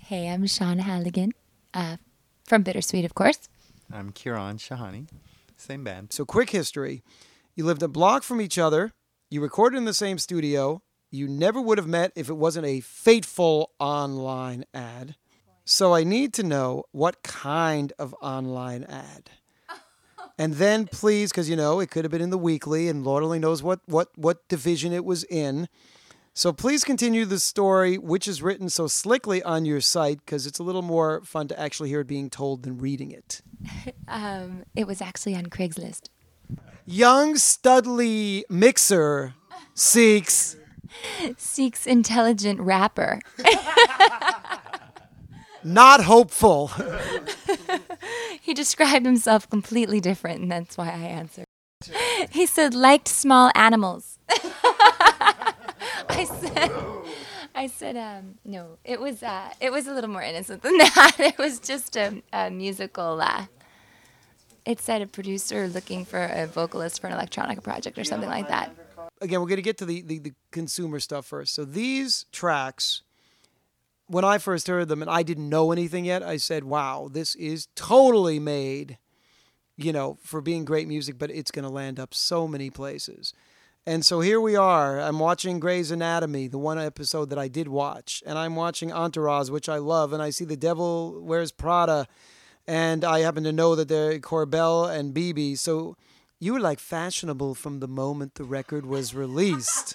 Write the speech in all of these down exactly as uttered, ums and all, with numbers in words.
Hey, I'm Shauna Halligan, uh, from Bittersweet, of course. I'm Kieran Shahani, same band. So quick history. You lived a block from each other. You recorded in the same studio. You never would have met if it wasn't a fateful online ad. So I need to know what kind of online ad. And then please, because, you know, it could have been in the weekly and Lord only knows what, what, what division it was in. So please continue the story, which is written so slickly on your site, because it's a little more fun to actually hear it being told than reading it. Um, it was actually on Craigslist. Young Studley Mixer seeks... Seeks intelligent rapper. Not hopeful. He described himself completely different, and that's why I answered. He said, liked small animals. I said, I said, um, no, it was, uh, it was a little more innocent than that. It was just a, a musical, uh, it said a producer looking for a vocalist for an electronica project or something like that. Again, we're going to get to the, the, the consumer stuff first. So these tracks, when I first heard them and I didn't know anything yet, I said, wow, this is totally made, you know, for being great music, but it's going to land up so many places. And so here we are. I'm watching Grey's Anatomy, the one episode that I did watch. And I'm watching Entourage, which I love. And I see The Devil Wears Prada. And I happen to know that they're Corbell and B B. So you were like fashionable from the moment the record was released.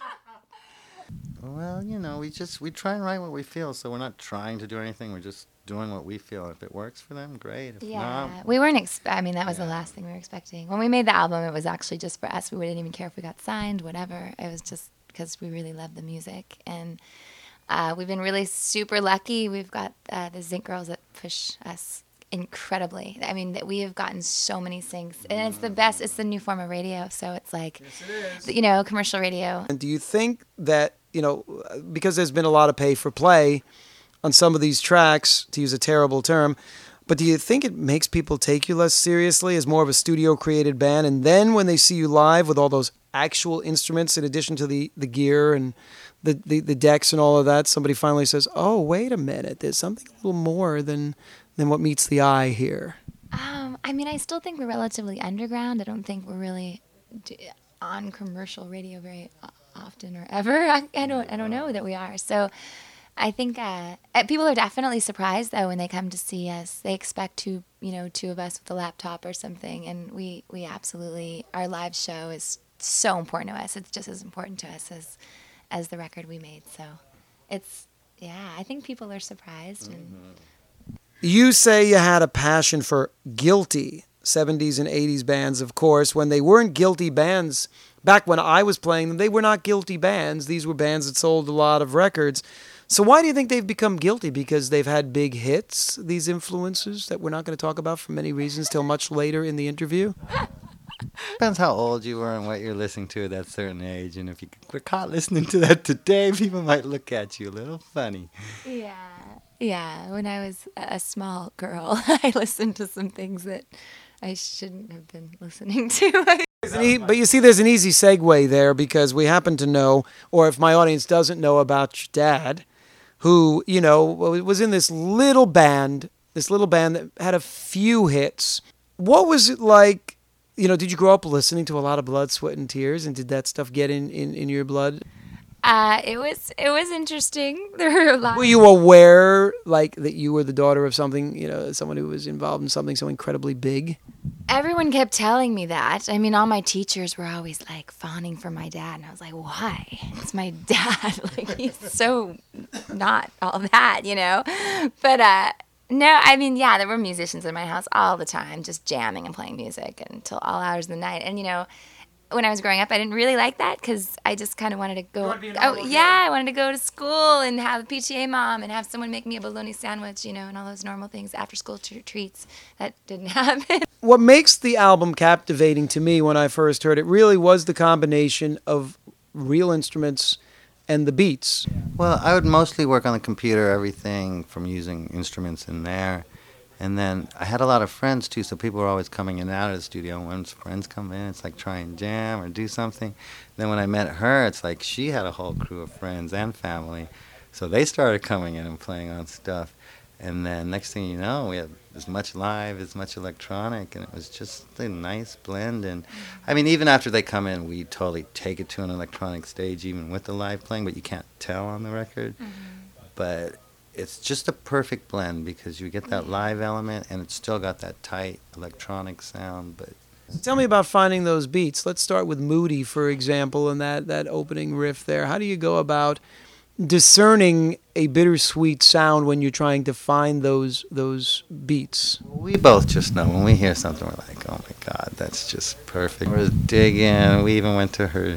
Well, you know, we just, we try and write what we feel. So we're not trying to do anything. We're just doing what we feel. If it works for them, great. If Yeah, not, we weren't, exp- I mean, that was Yeah. the last thing we were expecting. When we made the album, it was actually just for us. We didn't even care if we got signed, whatever. It was just because we really loved the music. And uh, we've been really super lucky. We've got uh, the Zinc Girls that push us incredibly. I mean, that we have gotten so many syncs. And it's the best. It's the new form of radio. So it's like, Yes, it is. you know, commercial radio. And do you think that, you know, because there's been a lot of pay for play on some of these tracks, to use a terrible term, but do you think it makes people take you less seriously as more of a studio-created band? And then when they see you live with all those actual instruments in addition to the, the gear and the, the, the decks and all of that, somebody finally says, oh, wait a minute, there's something a little more than, than what meets the eye here. Um, I mean, I still think we're relatively underground. I don't think we're really d- on commercial radio very o- often or ever. I, I don't. I don't know that we are. So, I think uh, uh, people are definitely surprised though when they come to see us. They expect two, you know, two of us with a laptop or something, and we we absolutely, our live show is so important to us. It's just as important to us as as the record we made. So, it's yeah. I think people are surprised and. mm-hmm. You say you had a passion for guilty seventies and eighties bands, of course. When they weren't guilty bands, back when I was playing them, they were not guilty bands. These were bands that sold a lot of records. So why do you think they've become guilty? Because they've had big hits, these influences that we're not going to talk about for many reasons till much later in the interview? depends how old you were and what you're listening to at that certain age. And if you were caught listening to that today, people might look at you a little funny. Yeah. Yeah. When I was a small girl, I listened to some things that I shouldn't have been listening to. But you see, there's an easy segue there because we happen to know, or if my audience doesn't know about your dad, who, you know, was in this little band, this little band that had a few hits. What was it like, you know, did you grow up listening to a lot of Blood, Sweat, and Tears, and did that stuff get in, in, in your blood? Uh, it was it was interesting. There were a lot. Were you aware, like, that you were the daughter of something, you know, someone who was involved in something so incredibly big? Everyone kept telling me that. I mean, all my teachers were always, like, fawning for my dad. And I was like, why? It's my dad. Like, he's so not all that, you know? But, uh, no, I mean, yeah, there were musicians in my house all the time, just jamming and playing music until all hours of the night. And, you know, when I was growing up, I didn't really like that because I just kind of wanted to go. Oh, yeah, I wanted to go to school and have a P T A mom and have someone make me a bologna sandwich, you know, and all those normal things, after school t- treats. That didn't happen. What makes the album captivating to me when I first heard it really was the combination of real instruments and the beats. Well, I would mostly work on the computer, everything from using instruments in there. And then I had a lot of friends, too, so people were always coming in and out of the studio. And when friends come in, it's like try and jam or do something. Then when I met her, it's like she had a whole crew of friends and family. So they started coming in and playing on stuff. And then next thing you know, we had as much live, as much electronic, and it was just a nice blend. And I mean, even after they come in, we totally take it to an electronic stage, even with the live playing, but you can't tell on the record. Mm-hmm. But it's just a perfect blend because you get that live element, and it's still got that tight electronic sound. But tell me about finding those beats. Let's start with Moody, for example, and that, that opening riff there. How do you go about discerning a bittersweet sound when you're trying to find those those beats? We both just know when we hear something, we're like, oh my God, that's just perfect. We're digging. We even went to her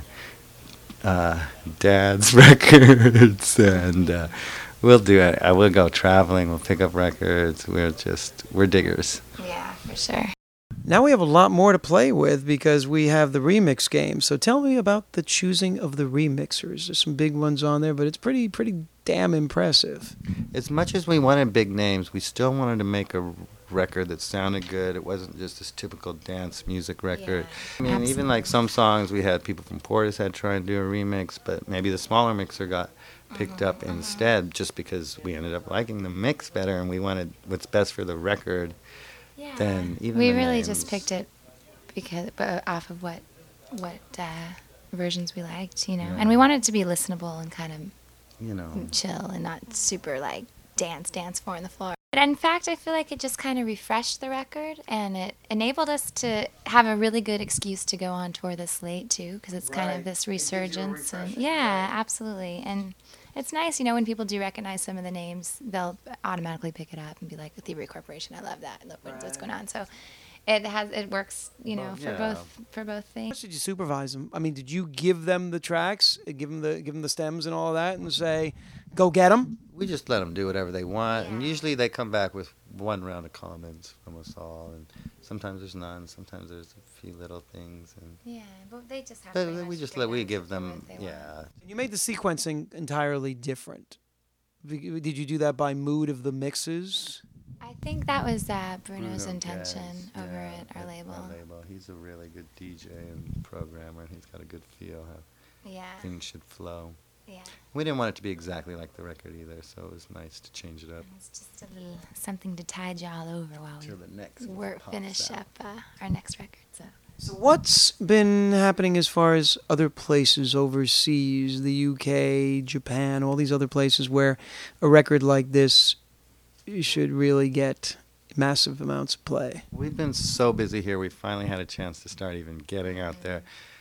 uh, dad's records, and uh, we'll do it. I will go traveling. We'll pick up records. We're just, we're diggers. Yeah, for sure. Now we have a lot more to play with because we have the remix game. So tell me about the choosing of the remixers. There's some big ones on there, but it's pretty pretty damn impressive. As much as we wanted big names, we still wanted to make a record that sounded good. It wasn't just this typical dance music record. Yeah, I mean, absolutely. Even like some songs, we had people from Portishead trying to do a remix, but maybe the smaller mixer got picked up instead just because we ended up liking the mix better and we wanted what's best for the record. Yeah. Then even we the really names. just picked it because but off of what what uh, versions we liked, you know. Yeah. And we wanted it to be listenable and kind of You know, chill and not super like dance dance four on the floor. But in fact, I feel like it just kind of refreshed the record and it enabled us to have a really good excuse to go on tour this late too, because it's kind Right. of this It gives you a resurgence and refresher, yeah, right. absolutely. And it's nice, you know, when people do recognize some of the names, they'll automatically pick it up and be like, "The Thievery Corporation, I love that. Look what's what's Right. going on." So it has it works, you know, Well, for yeah. both for both How things. much did you supervise them? I mean, did you give them the tracks, uh, give them the give them the stems and all of that, and say, "Go get them"? we just let them do whatever they want, and Yeah. usually they come back with one round of comments from us all, and sometimes there's none, sometimes there's a few little things, and Yeah, but they just have but to pretty we much just figure let we out give them, what they want. yeah. You made the sequencing entirely different. Be- Did you do that by mood of the mixes? I think that was uh, Bruno's Bruno intention Guess, over yeah, at our label. Our label. He's a really good D J and programmer, and he's got a good feel how Yeah, things should flow. yeah. We didn't want it to be exactly like the record either, so it was nice to change it up. It's just a little something to tide y'all over while we Till the next one work pops finish out. up uh, our next record. So So what's been happening as far as other places overseas, the U K, Japan, all these other places where a record like this should really get massive amounts of play? We've been so busy here, we finally had a chance to start even getting out there.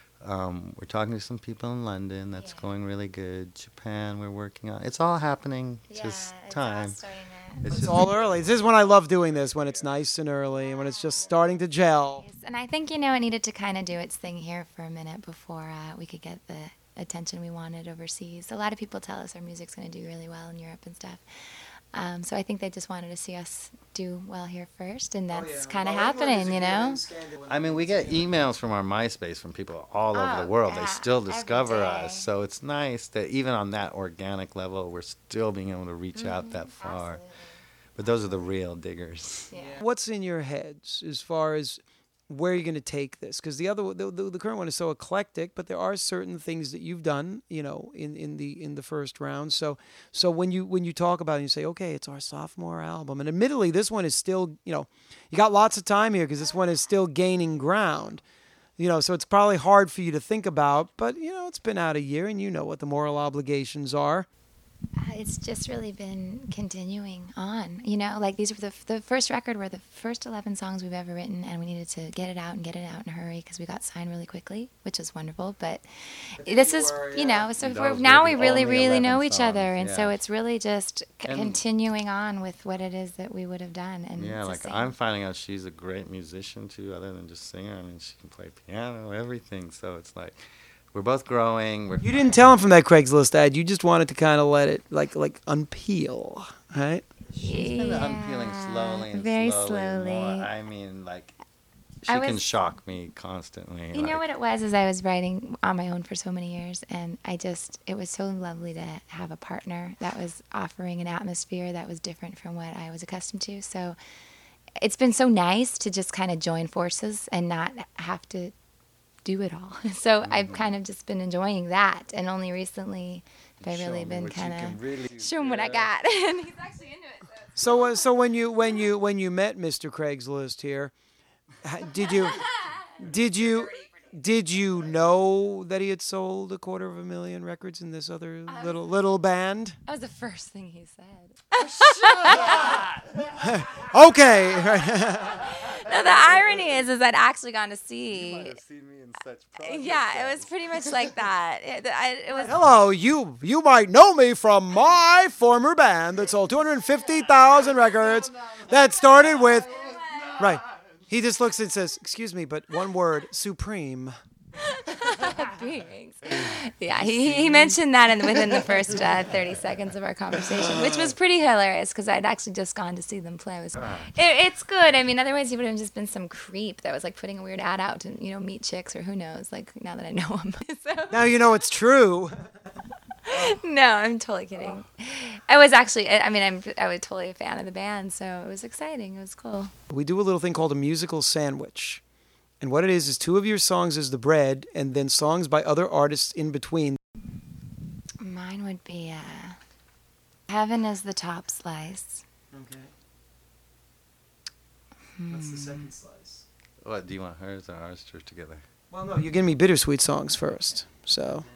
Um, we're talking to some people in London. That's Yeah. going really good. Japan, we're working on. It's all happening. It's just time. It's just all early. This is when I love doing this, when it's nice and early and when it's just starting to gel. And I think, you know, it needed to kind of do its thing here for a minute before uh, we could get the attention we wanted overseas. A lot of people tell us our music's going to do really well in Europe and stuff. Um, so I think they just wanted to see us do well here first, and that's kind of happening, you know? I mean, we get emails from our MySpace from people all over Oh, the world. yeah, They still every discover day. us. So it's nice that even on that organic level, we're still being able to reach out that far. Absolutely. But those are the real diggers. Yeah. What's in your heads as far as where you're going to take this? Because the other, the, the, the current one is so eclectic, but there are certain things that you've done, you know, in, in the in the first round. So so when you when you talk about it, you say, okay, it's our sophomore album, and admittedly, this one is still, you know, you got lots of time here because this one is still gaining ground. You know, so it's probably hard for you to think about, but you know, it's been out a year, and you know what the moral obligations are. Uh, it's just really been continuing on, you know, like these were the, the first record were the first eleven songs we've ever written, and we needed to get it out and get it out in a hurry because we got signed really quickly, which was wonderful. But this is, were, you yeah. know, so That we're, was now we really really, only really eleven know each other, songs, and yeah. so it's really just c- And- continuing on with what it is that we would have done. And Yeah, it's the like same. I'm finding out she's a great musician too, other than just singer. I mean, she can play piano, everything. So it's like we're both growing. We're You didn't tell him from that Craigslist ad. You just wanted to kind of let it like like unpeel, right? She's been Yeah, unpeeling slowly and very slowly. slowly. More. I mean, like she I can was- shock me constantly. You know like- what it was is I was writing on my own for so many years, and I just it was so lovely to have a partner that was offering an atmosphere that was different from what I was accustomed to. So it's been so nice to just kind of join forces and not have to do it all. So I've kind of just been enjoying that, and only recently have I Show really me been what you kind can of really show him what I do. got. And he's actually into it, so it's So, uh, so when you when you when you met Mister Craigslist here, ha- did you did you did you know that he had sold a quarter of a million records in this other little little band? That was the first thing he said. Okay. No, the irony is, is I'd actually gone to see. seen me in such Yeah, it was pretty much like that. It, I, it was. Hello, you you might know me from my former band that sold two hundred fifty thousand records that started with right. He just looks and says, "Excuse me, but one word, Supreme." Beings. Yeah, he, he mentioned that in, within the first uh, thirty seconds of our conversation, which was pretty hilarious because I'd actually just gone to see them play. It was, it, it's good. I mean, otherwise he would have just been some creep that was like putting a weird ad out to, you know, meet chicks or who knows, like now that I know him. So, Now you know it's true. no, I'm totally kidding. I was actually, I I mean, I'm, I was totally a fan of the band, so it was exciting. It was cool. We do a little thing called a musical sandwich. And what it is is two of your songs is the bread, and then songs by other artists in between. Mine would be uh, Heaven is the top slice. Okay. What's the second slice? What, do you want hers or ours to together? Well, no, you're giving me bittersweet songs first. So,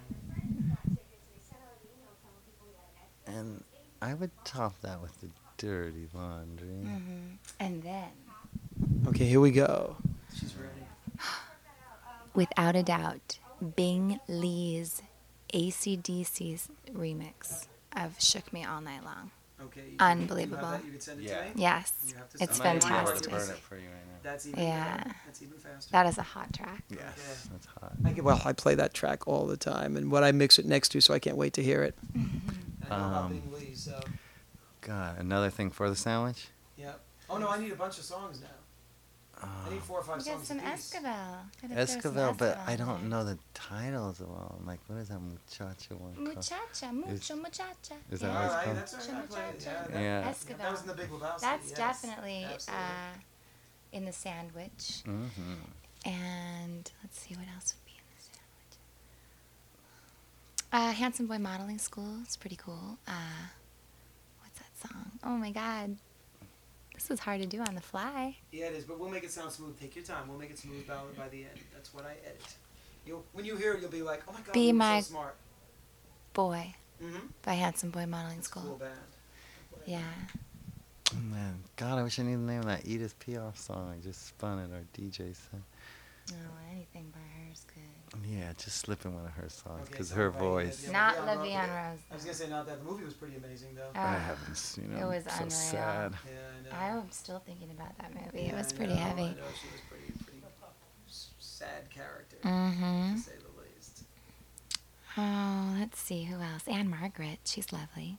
And I would top that with the Dirty Laundry. Mm-hmm. And then, okay, here we go. She's ready. without a doubt, Bing Lee's A C D C's remix of Shook Me All Night Long. Okay. You, Unbelievable. You, have that? You could send it Yeah. to me? Yes, You have to it's send it. I might be able to fantastic. burn it for you right now. That's even Yeah. better. That's even faster. That is a hot track. Yes, Okay. that's hot. I get, well, I play that track all the time, and what I mix it next to, so I can't wait to hear it. I know about Um, Bing Lee, so God, another thing for the sandwich? yeah. Oh no, I need a bunch of songs now. I need four or five You got songs some apiece. Esquivel. Gotta throw some Esquivel, but I Esquivel don't in know the titles of all. Like, what is that muchacha one there. called? Muchacha, mucho muchacha. is that yeah. what it's All right, called? that's all right. I play it. Yeah, that, Yeah. Esquivel. that was in the Big Lebowski. That's yes. definitely Absolutely. uh, in the sandwich. Mm-hmm. And let's see what else would be in the sandwich. Uh, Handsome Boy Modeling School. It's pretty cool. Uh, what's that song? Oh my God. This is hard to do on the fly. Yeah, it is, but we'll make it sound smooth. Take your time. We'll make it smooth by, by the end. That's what I edit. You'll, when you hear it, you'll be like, oh my God, Be you're my- so smart. Boy Mm-hmm. by Handsome Boy Modeling Cool School. band. Yeah. Oh, man, God, I wish I knew the name of that Edith Piaf song. I just spun it, our D J said. No, anything by her is good. Yeah, just slip in one of her songs, Okay, because so her by voice. Edith. Not yeah, La well, Vie yeah. en Rose. I was gonna say not that. The movie was pretty amazing though. Oh. I haven't seen it. It was so unreal. sad. Yeah, I know. I'm still thinking about that movie. Yeah, It was I pretty know, heavy. I know she was pretty, pretty s- sad character, Mm-hmm. to say the least. Oh, let's see who else. Anne Margaret. She's lovely.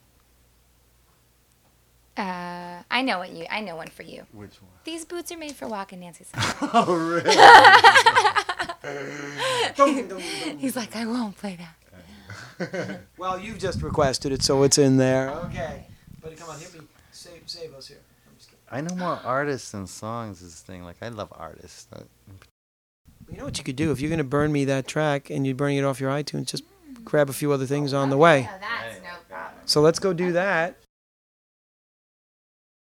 Uh, I know what you. I know one for you. Which one? These boots are made for walking, Nancy. Oh, really? Dum, dum, dum. He's like, I won't play that. Well, you've just requested it, so it's in there. Okay. But come on, hit me. Save, save us here. I'm just kidding. I know more artists than songs is the thing. Like, I love artists. Uh, You know what you could do? If you're going to burn me that track and you're burning it off your iTunes, just grab a few other things on the way. Oh, that's no problem. So let's go do that.